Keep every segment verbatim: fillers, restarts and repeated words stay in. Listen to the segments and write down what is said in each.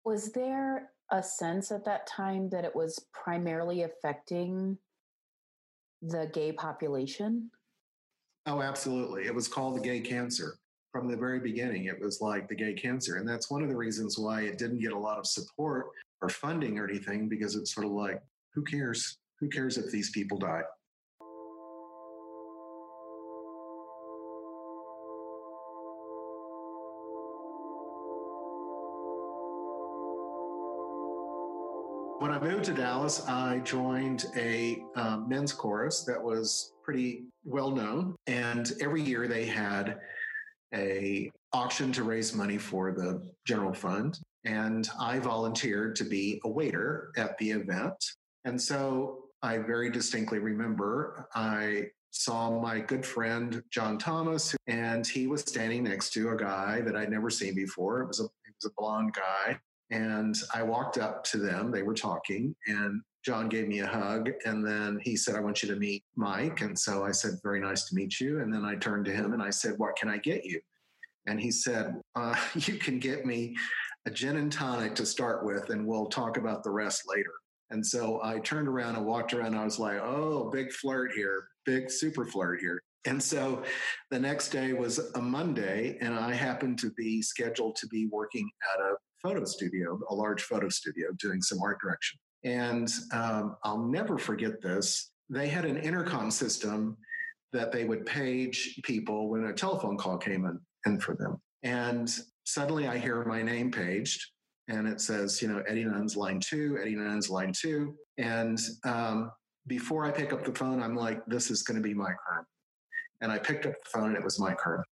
Was there a sense at that time that it was primarily affecting the gay population? Oh, absolutely. It was called the gay cancer. From the very beginning, it was like the gay cancer. And that's one of the reasons why it didn't get a lot of support or funding or anything, because it's sort of like, who cares? Who cares if these people die? When I moved to Dallas, I joined a um, men's chorus that was pretty well known. And every year they had a auction to raise money for the general fund. And I volunteered to be a waiter at the event. And so I very distinctly remember I saw my good friend, John Thomas, and he was standing next to a guy that I'd never seen before. It was a, it was a blonde guy. And I walked up to them. They were talking, and John gave me a hug. And then he said, I want you to meet Mike. And so I said, very nice to meet you. And then I turned to him and I said, what can I get you? And he said, uh, you can get me a gin and tonic to start with, and we'll talk about the rest later. And so I turned around and walked around. And I was like, oh, big flirt here, big super flirt here. And so the next day was a Monday, and I happened to be scheduled to be working at a photo studio, a large photo studio, doing some art direction. And um, I'll never forget this. They had an intercom system that they would page people when a telephone call came in, in for them. And suddenly I hear my name paged, and it says, you know, Eddie Nunn's line two, Eddie Nunn's line two. And um, before I pick up the phone, I'm like, this is going to be Mike Hearn. And I picked up the phone, and it was Mike Hearn.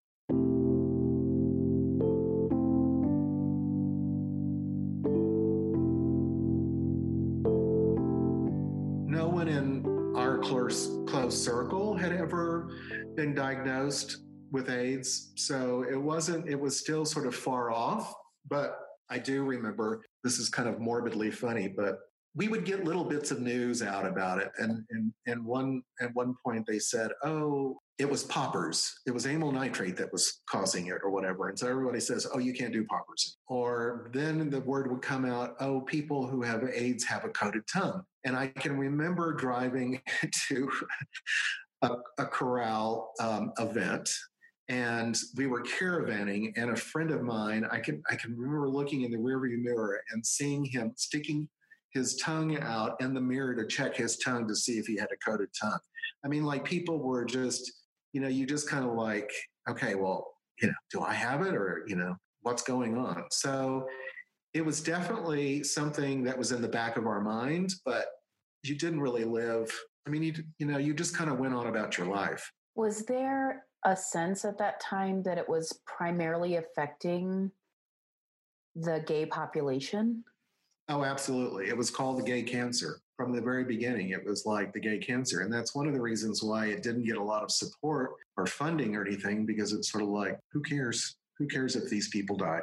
No one in our close, close circle had ever been diagnosed with AIDS. So it wasn't, it was still sort of far off. But I do remember, this is kind of morbidly funny, but we would get little bits of news out about it. And, and, and one, at one point they said, oh, it was poppers. It was amyl nitrate that was causing it or whatever. And so everybody says, oh, you can't do poppers. Or then the word would come out, oh, people who have AIDS have a coated tongue. And I can remember driving to a, a chorale um, event, and we were caravanning, and a friend of mine, I can, I can remember looking in the rearview mirror and seeing him sticking his tongue out in the mirror to check his tongue to see if he had a coated tongue. I mean, like, people were just, you know, you just kind of like, okay, well, you know, do I have it, or, you know, what's going on? So it was definitely something that was in the back of our mind, but you didn't really live. I mean, you, you know, you just kind of went on about your life. Was there a sense at that time that it was primarily affecting the gay population? Oh, absolutely. It was called the gay cancer. From the very beginning, it was like the gay cancer. And that's one of the reasons why it didn't get a lot of support or funding or anything, because it's sort of like, who cares? Who cares if these people die?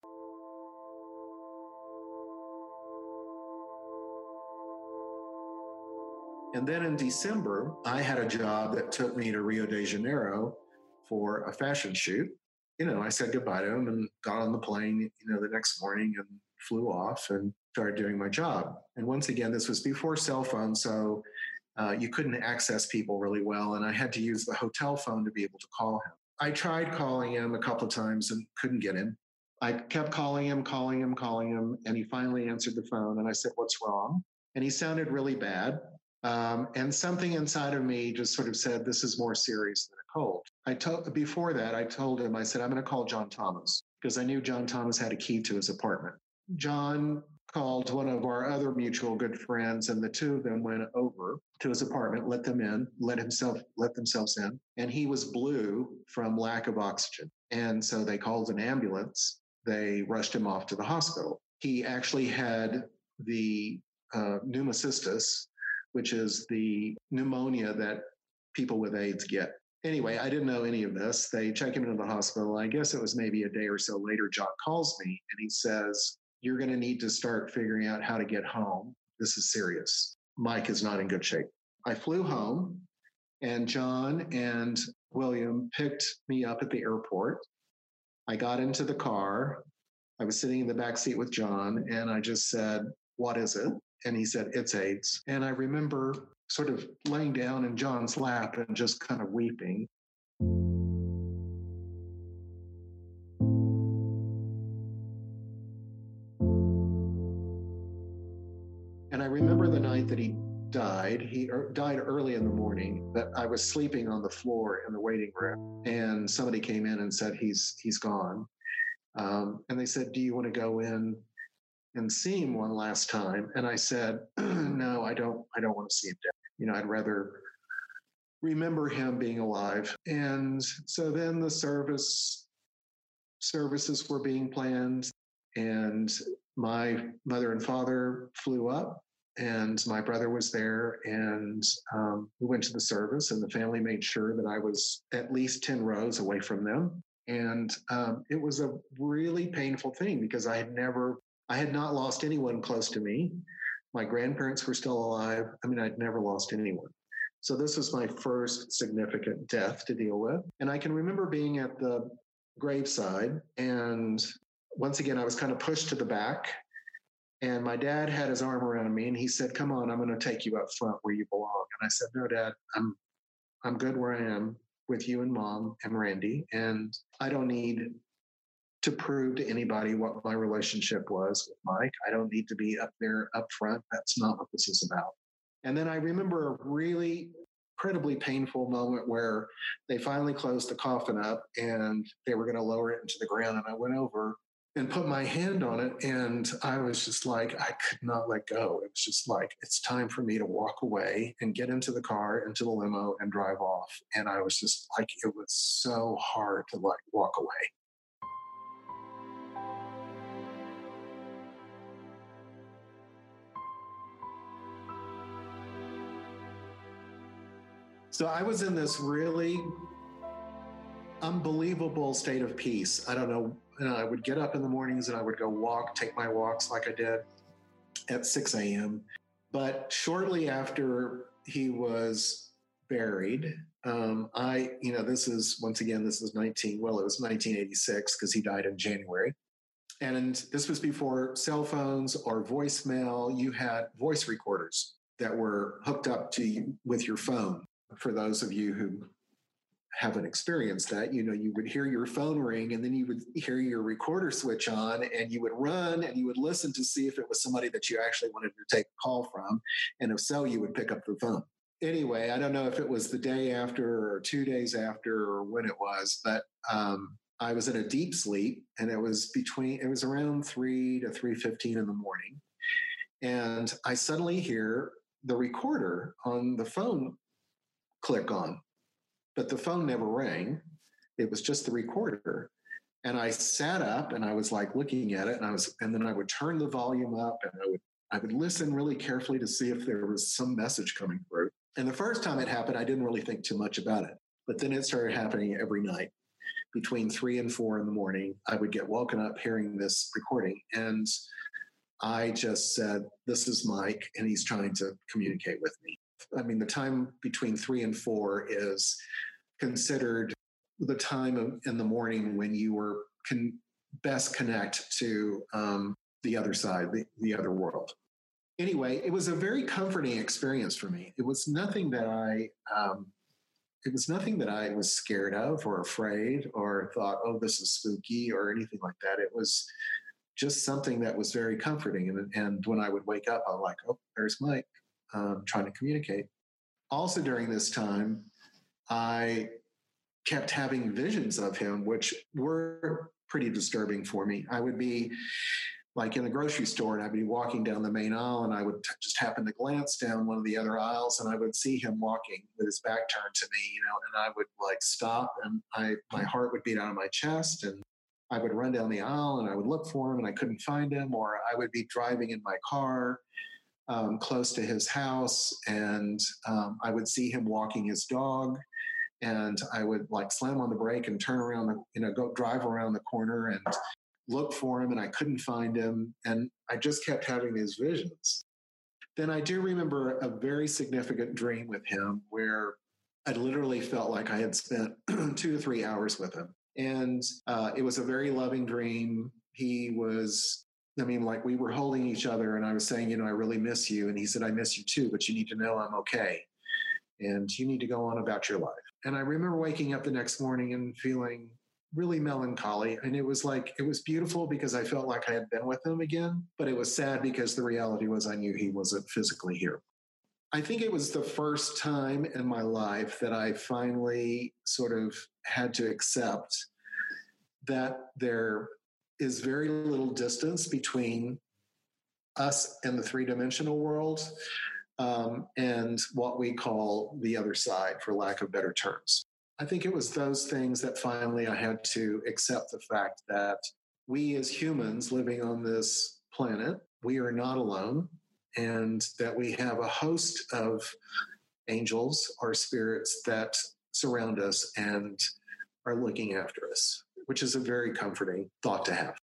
And then in December, I had a job that took me to Rio de Janeiro for a fashion shoot. You know, I said goodbye to him and got on the plane, you know, the next morning and flew off and started doing my job. And once again, this was before cell phones, so uh, you couldn't access people really well. And I had to use the hotel phone to be able to call him. I tried calling him a couple of times and couldn't get him. I kept calling him, calling him, calling him, and he finally answered the phone. And I said, what's wrong? And he sounded really bad. Um, and something inside of me just sort of said, this is more serious than a cold. I told, before that, I told him, I said, I'm going to call John Thomas, because I knew John Thomas had a key to his apartment. John called one of our other mutual good friends, and the two of them went over to his apartment, let them in, let himself, let themselves in. And he was blue from lack of oxygen. And so they called an ambulance. They rushed him off to the hospital. He actually had the uh, pneumocystis, which is the pneumonia that people with AIDS get. Anyway, I didn't know any of this. They check him into the hospital. I guess it was maybe a day or so later, John calls me and he says, you're going to need to start figuring out how to get home. This is serious. Mike is not in good shape. I flew home, and John and William picked me up at the airport. I got into the car. I was sitting in the back seat with John, and I just said, "What is it?" And he said, "It's AIDS." And I remember sort of laying down in John's lap and just kind of weeping. And I remember the night that he died. He died early in the morning, but I was sleeping on the floor in the waiting room, and somebody came in and said, he's he's gone. Um, and they said, "Do you want to go in and see him one last time?" And I said, "No, I don't. I don't want to see him dead. You know, I'd rather remember him being alive." And so then the service services were being planned, and my mother and father flew up, and my brother was there, and um, we went to the service, and the family made sure that I was at least ten rows away from them. And um, it was a really painful thing because I had never, I had not lost anyone close to me. My grandparents were still alive. I mean, I'd never lost anyone. So this was my first significant death to deal with. And I can remember being at the graveside, and once again, I was kind of pushed to the back, and my dad had his arm around me, and he said, "Come on, I'm going to take you up front where you belong." And I said, "No, Dad, I'm, I'm good where I am with you and Mom and Randy, and I don't need to prove to anybody what my relationship was with Mike. I don't need to be up there up front. That's not what this is about." And then I remember a really incredibly painful moment where they finally closed the coffin up and they were going to lower it into the ground. And I went over and put my hand on it, and I was just like, I could not let go. It was just like, it's time for me to walk away and get into the car, into the limo, and drive off. And I was just like, it was so hard to like walk away. So I was in this really unbelievable state of peace. I don't know. You know, I would get up in the mornings and I would go walk, take my walks like I did at six a.m. But shortly after he was buried, um, I, you know, this is, once again, this is nineteen, well, it was nineteen eighty-six because he died in January. And this was before cell phones or voicemail. You had voice recorders that were hooked up to you with your phone. For those of you who haven't experienced that, you know, you would hear your phone ring and then you would hear your recorder switch on and you would run and you would listen to see if it was somebody that you actually wanted to take a call from. And if so, you would pick up the phone. Anyway, I don't know if it was the day after or two days after or when it was, but um, I was in a deep sleep, and it was between, it was around three to three fifteen in the morning. And I suddenly hear the recorder on the phone click on, but the phone never rang. It was just the recorder. And I sat up and I was like looking at it, and I was, and then I would turn the volume up and I would, I would listen really carefully to see if there was some message coming through. And the first time it happened, I didn't really think too much about it, but then it started happening every night. Between three and four in the morning, I would get woken up hearing this recording. And I just said, "This is Mike, and he's trying to communicate with me." I mean, the time between three and four is considered the time of, in the morning when you were can best connect to um, the other side, the, the other world. Anyway, it was a very comforting experience for me. It was nothing that I, um, it was nothing that I was scared of or afraid or thought, "Oh, this is spooky," or anything like that. It was just something that was very comforting. And, and when I would wake up, I'm like, "Oh, there's Mike." Um, trying to communicate. Also during this time, I kept having visions of him, which were pretty disturbing for me. I would be like in the grocery store and I'd be walking down the main aisle, and I would t- just happen to glance down one of the other aisles, and I would see him walking with his back turned to me, you know, and I would like stop, and I, my heart would beat out of my chest, and I would run down the aisle and I would look for him and I couldn't find him, or I would be driving in my car Um, close to his house, and um, I would see him walking his dog, and I would like slam on the brake and turn around the, you know, go drive around the corner and look for him, and I couldn't find him, and I just kept having these visions. Then I do remember a very significant dream with him where I literally felt like I had spent two to three hours with him. And uh, it was a very loving dream. he was, I mean, like we were holding each other and I was saying, you know, I really miss you. And he said, I miss you too, but you need to know I'm okay. And you need to go on about your life. And I remember waking up the next morning and feeling really melancholy. And it was like, it was beautiful because I felt like I had been with him again, but it was sad because the reality was I knew he wasn't physically here. I think it was the first time in my life that I finally sort of had to accept that there is very little distance between us and the three-dimensional world um, and what we call the other side, for lack of better terms. I think it was those things that finally I had to accept the fact that we as humans living on this planet, we are not alone, and that we have a host of angels or spirits that surround us and are looking after us, which is a very comforting thought to have.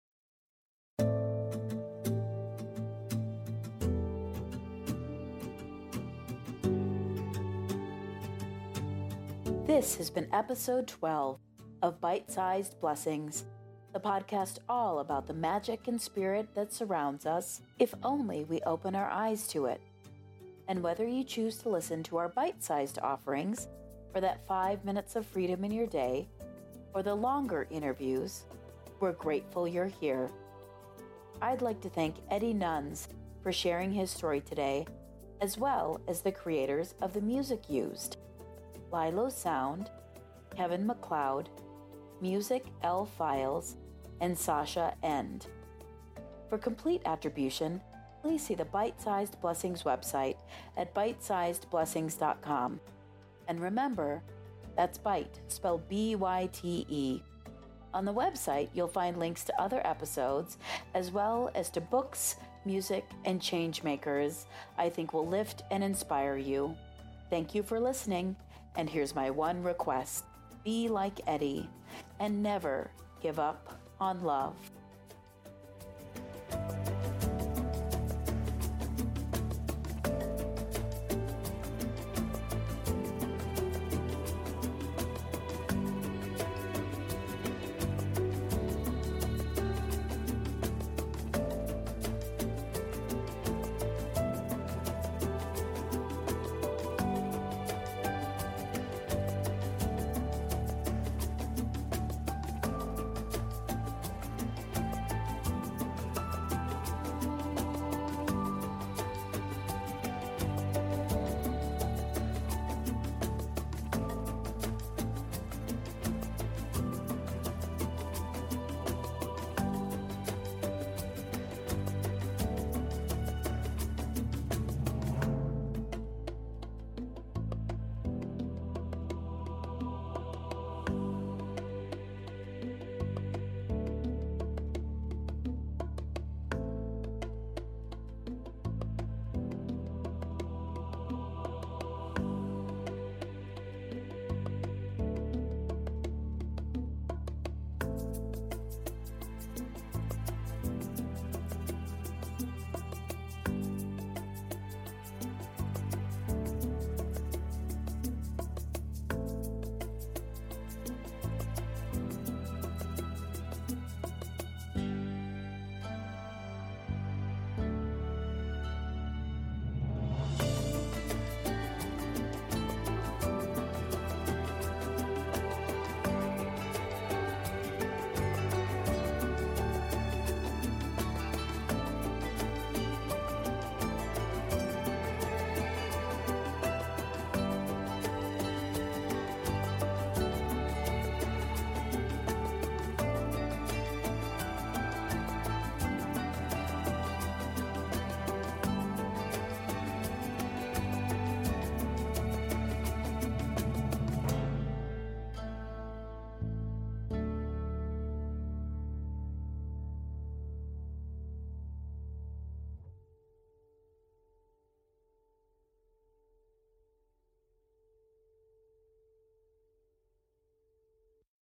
This has been episode twelve of Bite-Sized Blessings, the podcast all about the magic and spirit that surrounds us, if only we open our eyes to it. And whether you choose to listen to our bite-sized offerings for that five minutes of freedom in your day, or the longer interviews, we're grateful you're here. I'd like to thank Eddie Nuns for sharing his story today, as well as the creators of the music used. Lilo Sound, Kevin MacLeod, Music L Files, and Sasha End. For complete attribution, please see the Bite-Sized Blessings website at bite sized blessings dot com. And remember, that's bite, spelled B Y T E. On the website, you'll find links to other episodes, as well as to books, music, and changemakers I think will lift and inspire you. Thank you for listening. And here's my one request. Be like Eddie and never give up on love.